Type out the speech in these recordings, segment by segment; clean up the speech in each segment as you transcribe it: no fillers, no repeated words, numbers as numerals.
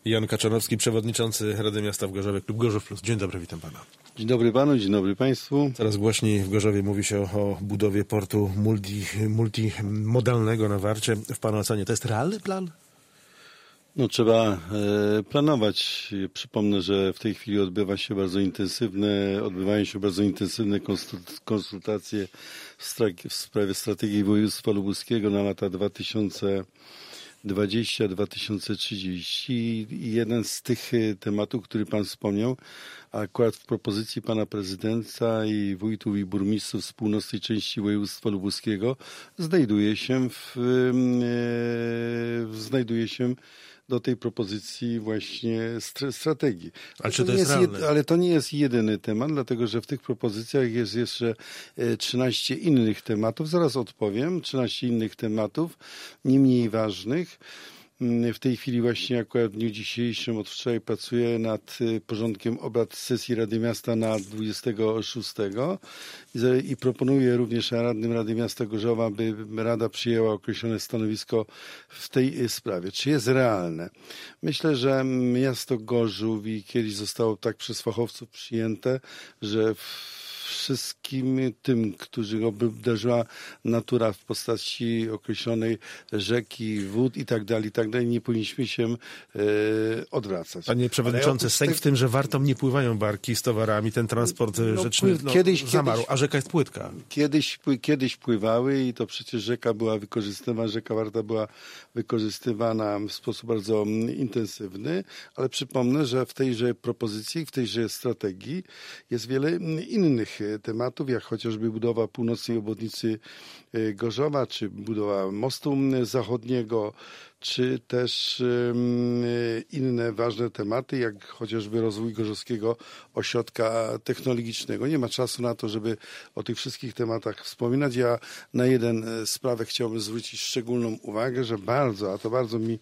Jan Kaczanowski, przewodniczący Rady Miasta w Gorzowie, Klub Gorzów Plus. Dzień dobry, witam pana. Dzień dobry panu, dzień dobry państwu. Coraz głośniej w Gorzowie mówi się o budowie portu multimodalnego na Warcie. W pana ocenie to jest realny plan? No trzeba planować. Przypomnę, że w tej chwili odbywają się bardzo intensywne konsultacje w sprawie strategii województwa lubuskiego na lata 2020-2030. I jeden z tych tematów, który pan wspomniał, akurat w propozycji pana prezydenta i wójtów i burmistrzów z północnej części województwa lubuskiego znajduje się do tej propozycji właśnie strategii. Ale to nie jest jedyny temat, dlatego że w tych propozycjach jest jeszcze 13 innych tematów. Zaraz odpowiem. 13 innych tematów, nie mniej ważnych. W tej chwili właśnie akurat w dniu dzisiejszym od wczoraj pracuję nad porządkiem obrad sesji Rady Miasta na 26 i proponuję również radnym Rady Miasta Gorzowa, aby Rada przyjęła określone stanowisko w tej sprawie. Czy jest realne? Myślę, że miasto Gorzów i kiedyś zostało tak przez fachowców przyjęte, że wszystkim tym, którzy uderzyła natura w postaci określonej rzeki, wód i tak dalej, nie powinniśmy się odwracać. Panie przewodniczący, sęk w tym, że Wartą nie pływają barki z towarami, ten transport rzeczny zamarł, a rzeka jest płytka. Kiedyś pływały i to przecież rzeka Warta była wykorzystywana w sposób bardzo intensywny, ale przypomnę, że w tejże propozycji, w tejże strategii jest wiele innych tematów, jak chociażby budowa północnej obwodnicy Gorzowa, czy budowa mostu zachodniego, czy też inne ważne tematy, jak chociażby rozwój Gorzowskiego Ośrodka Technologicznego. Nie ma czasu na to, żeby o tych wszystkich tematach wspominać. Ja na jeden sprawę chciałbym zwrócić szczególną uwagę, że bardzo mi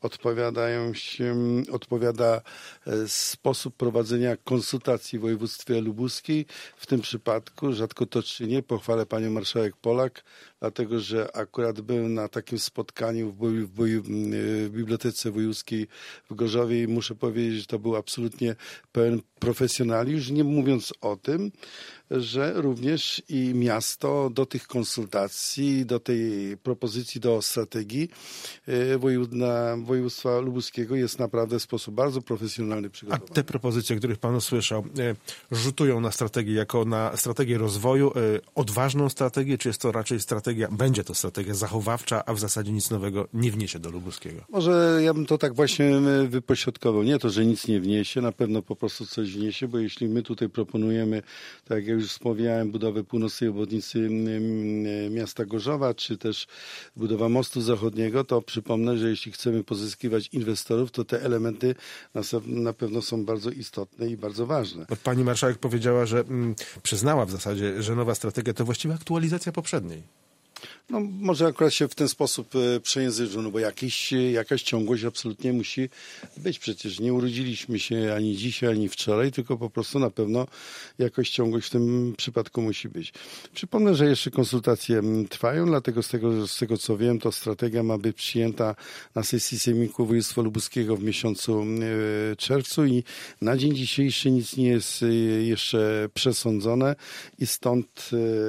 odpowiada sposób prowadzenia konsultacji w województwie lubuskim. W tym przypadku, rzadko to czynię, pochwalę panią marszałek Polak, dlatego że akurat byłem na takim spotkaniu w Bibliotece Wojewódzkiej w Gorzowie i muszę powiedzieć, że to był absolutnie pełen profesjonalizm, nie mówiąc o tym, że również i miasto do tych konsultacji, do tej propozycji, do strategii województwa lubuskiego jest naprawdę w sposób bardzo profesjonalny przygotowany. A te propozycje, których pan usłyszał, rzutują na strategię jako na strategię rozwoju, odważną strategię, czy jest to raczej będzie to strategia zachowawcza, a w zasadzie nic nowego nie wniesie do lubuskiego? Może ja bym to tak właśnie wypośrodkował. Nie to, że nic nie wniesie, na pewno po prostu coś wniesie, bo jeśli my tutaj proponujemy, tak jak już wspomniałem, budowę północnej obwodnicy miasta Gorzowa, czy też budowa mostu zachodniego, to przypomnę, że jeśli chcemy pozyskiwać inwestorów, to te elementy na pewno są bardzo istotne i bardzo ważne. Pani marszałek powiedziała, że przyznała w zasadzie, że nowa strategia to właściwie aktualizacja poprzedniej. No, może akurat się w ten sposób przejęzyczył, no bo jakaś ciągłość absolutnie musi być. Przecież nie urodziliśmy się ani dzisiaj, ani wczoraj, tylko po prostu na pewno jakaś ciągłość w tym przypadku musi być. Przypomnę, że jeszcze konsultacje trwają, dlatego z tego co wiem, to strategia ma być przyjęta na sesji Sejmiku Województwa Lubuskiego w miesiącu czerwcu i na dzień dzisiejszy nic nie jest jeszcze przesądzone i stąd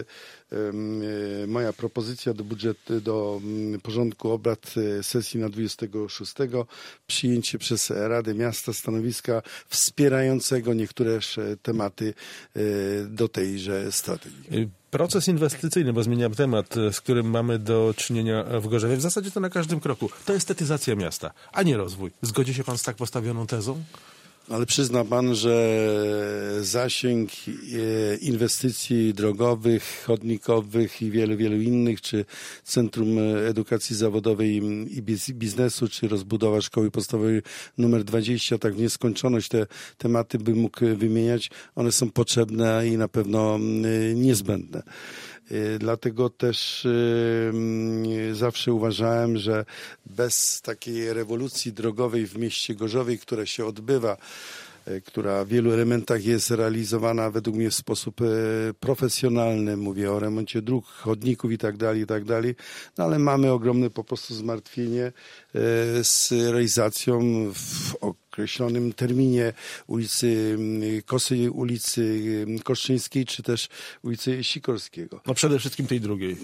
moja propozycja do porządku obrad sesji na 26 przyjęcie przez Radę Miasta stanowiska wspierającego niektóre tematy do tejże strategii. Proces inwestycyjny, bo zmieniam temat, z którym mamy do czynienia w Gorzowie, w zasadzie to na każdym kroku. To estetyzacja miasta, a nie rozwój. Zgodzi się pan z tak postawioną tezą? Ale przyzna pan, że zasięg inwestycji drogowych, chodnikowych i wielu innych, czy Centrum Edukacji Zawodowej i Biznesu, czy rozbudowa Szkoły Podstawowej nr 20, tak w nieskończoność te tematy bym mógł wymieniać. One są potrzebne i na pewno niezbędne. Dlatego też zawsze uważałem, że bez takiej rewolucji drogowej w mieście Gorzowie, która się odbywa która w wielu elementach jest realizowana według mnie w sposób profesjonalny. Mówię o remoncie dróg, chodników i tak dalej. No ale mamy ogromne po prostu zmartwienie z realizacją w określonym terminie ulicy Kosy, ulicy Koszczyńskiej, czy też ulicy Sikorskiego. No przede wszystkim tej drugiej.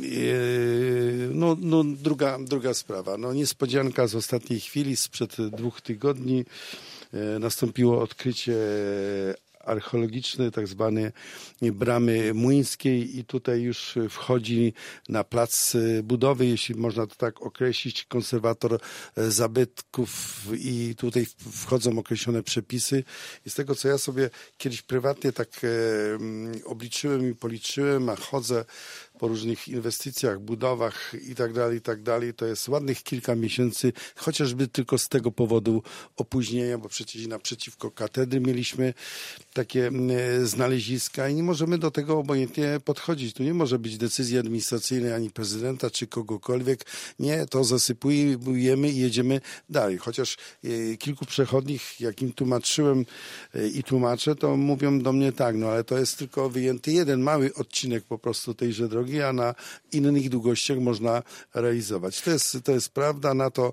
Druga sprawa. No niespodzianka z ostatniej chwili, sprzed 2 tygodni nastąpiło odkrycie archeologiczne, tak zwane Bramy Młyńskiej i tutaj już wchodzi na plac budowy, jeśli można to tak określić, konserwator zabytków i tutaj wchodzą określone przepisy. I z tego, co ja sobie kiedyś prywatnie tak obliczyłem i policzyłem, a chodzę po różnych inwestycjach, budowach i tak dalej, to jest ładnych kilka miesięcy, chociażby tylko z tego powodu opóźnienia, bo przecież naprzeciwko katedry mieliśmy takie znaleziska i nie możemy do tego obojętnie podchodzić. Tu nie może być decyzji administracyjnej ani prezydenta, czy kogokolwiek. Nie, to zasypujemy i jedziemy dalej. Chociaż kilku przechodnich, jak im tłumaczyłem i tłumaczę, to mówią do mnie tak, no ale to jest tylko wyjęty jeden mały odcinek po prostu tejże drogi, a na innych długościach można realizować. To jest prawda na to,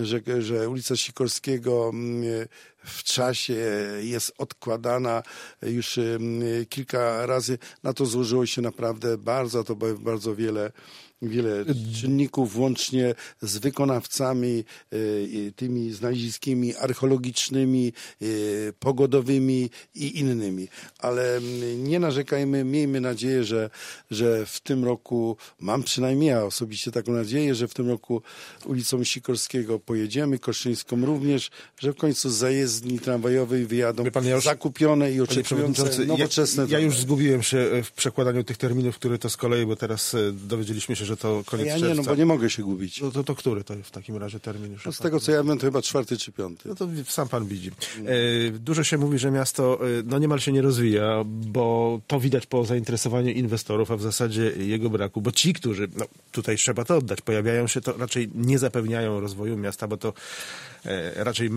że ulica Sikorskiego w czasie jest odkładana już kilka razy. Na to złożyło się naprawdę bardzo wiele czynników, łącznie z wykonawcami, tymi znaleziskimi archeologicznymi, pogodowymi i innymi. Ale nie narzekajmy, miejmy nadzieję, że w tym roku, mam przynajmniej ja osobiście taką nadzieję, że w tym roku ulicą Sikorskiego pojedziemy, Koszczyńską również, że w końcu zajezdni tramwajowej wyjadą zakupione i oczekujące nowoczesne. Ja już zgubiłem się w przekładaniu tych terminów, które to z kolei, bo teraz dowiedzieliśmy się, że to koniec czerwca. Ja nie, bo nie mogę się gubić. No to który to w takim razie termin już? No z tego, co ja wiem, to chyba 4. czy 5. No to sam pan widzi. Dużo się mówi, że miasto niemal się nie rozwija, bo to widać po zainteresowaniu inwestorów, a w zasadzie jego braku, bo ci, którzy, tutaj trzeba to oddać, pojawiają się, to raczej nie zapewniają rozwoju miasta, bo to raczej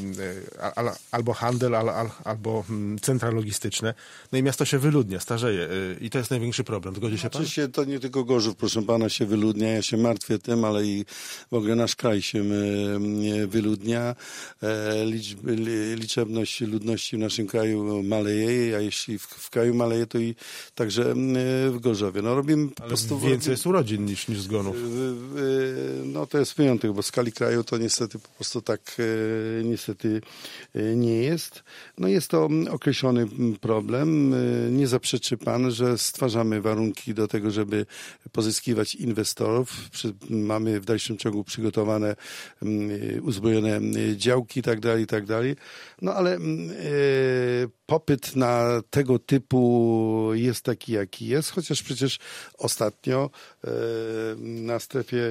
albo handel, albo centra logistyczne. No i miasto się wyludnia, starzeje i to jest największy problem. Zgodzi się pan? Oczywiście to nie tylko Gorzów, proszę pana, się wyludnia. Ja się martwię tym, ale i w ogóle nasz kraj się wyludnia. Liczebność ludności w naszym kraju maleje, a jeśli w kraju maleje, to i także w Gorzowie. No robimy po prostu... Więcej jest urodzin niż zgonów. No to jest wyjątek, bo w skali kraju to niestety po prostu tak niestety nie jest. No jest to określony problem. Nie zaprzeczy pan, że stwarzamy warunki do tego, żeby pozyskiwać inwestorów. Mamy w dalszym ciągu przygotowane uzbrojone działki i tak dalej. No ale popyt na tego typu jest taki, jaki jest, chociaż przecież ostatnio na strefie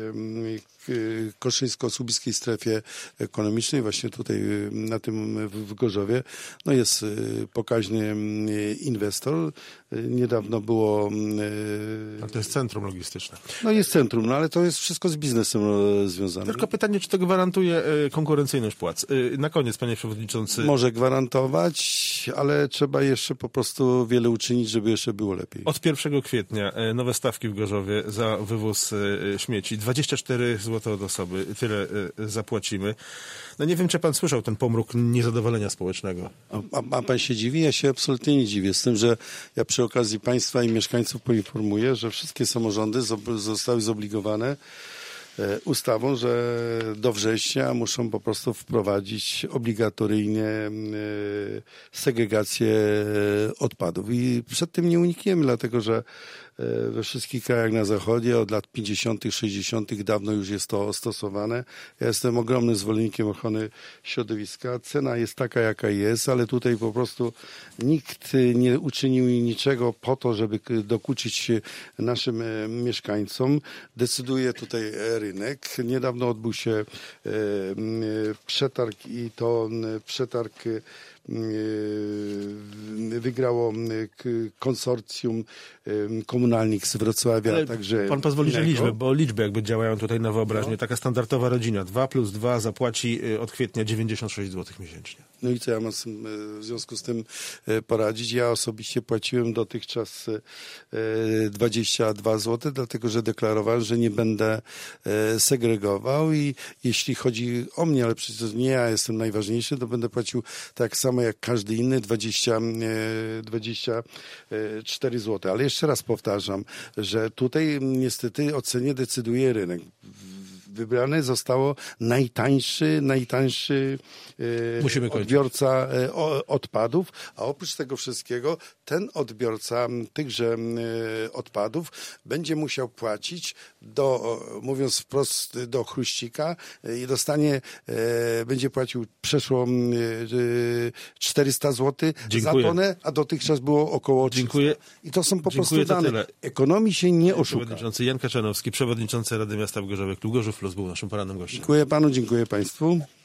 koszyńsko-słubickiej strefie ekonomicznej, właśnie tutaj na tym w Gorzowie, no jest pokaźny inwestor. Niedawno było... A to jest centrum logistyczne. No jest centrum, no ale to jest wszystko z biznesem związane. Tylko pytanie, czy to gwarantuje konkurencyjność płac? Na koniec, panie przewodniczący. Może gwarantować, ale trzeba jeszcze po prostu wiele uczynić, żeby jeszcze było lepiej. Od 1 kwietnia nowe stawki w Gorzowie za wywóz śmieci. 24 zł od osoby. Tyle zapłacimy. No nie wiem, czy pan słyszał ten pomruk niezadowolenia społecznego. A pan się dziwi? Ja się absolutnie nie dziwię. Z tym, że ja przy okazji państwa i mieszkańców poinformuję, że wszystkie samorządy zostały zobligowane ustawą, że do września muszą po prostu wprowadzić obligatoryjnie segregację odpadów. I przed tym nie unikniemy, dlatego że we wszystkich krajach na zachodzie od lat 50., 60. dawno już jest to stosowane. Ja jestem ogromnym zwolennikiem ochrony środowiska. Cena jest taka, jaka jest, ale tutaj po prostu nikt nie uczynił niczego po to, żeby dokuczyć naszym mieszkańcom. Decyduje tutaj rynek. Niedawno odbył się przetarg i to przetarg wygrało konsorcjum komunalnych z Wrocławia. Ale także pan pozwoli, że liczby, bo liczby jakby działają tutaj na wyobraźnię. Taka standardowa rodzina 2+2 zapłaci od kwietnia 96 zł miesięcznie. No i co ja mam w związku z tym poradzić? Ja osobiście płaciłem dotychczas 22 zł, dlatego że deklarowałem, że nie będę segregował i jeśli chodzi o mnie, ale przecież nie ja jestem najważniejszy, to będę płacił tak samo jak każdy inny 24 zł. Ale jeszcze raz powtarzam, że tutaj niestety o cenie decyduje rynek. Wybrane zostało najtańszy odbiorca odpadów, a oprócz tego wszystkiego ten odbiorca tychże odpadów będzie musiał płacić mówiąc wprost, do chruścika i będzie płacił przeszło 400 zł za tonę, a dotychczas było około 300. Dziękuję. I to są po prostu dane. Ekonomii się nie oszuka. Przewodniczący Jan Kaczanowski, przewodniczący Rady Miasta w Gorzowie, Klub Gorzów Plus był naszym porannym gościem. Dziękuję panu, dziękuję państwu.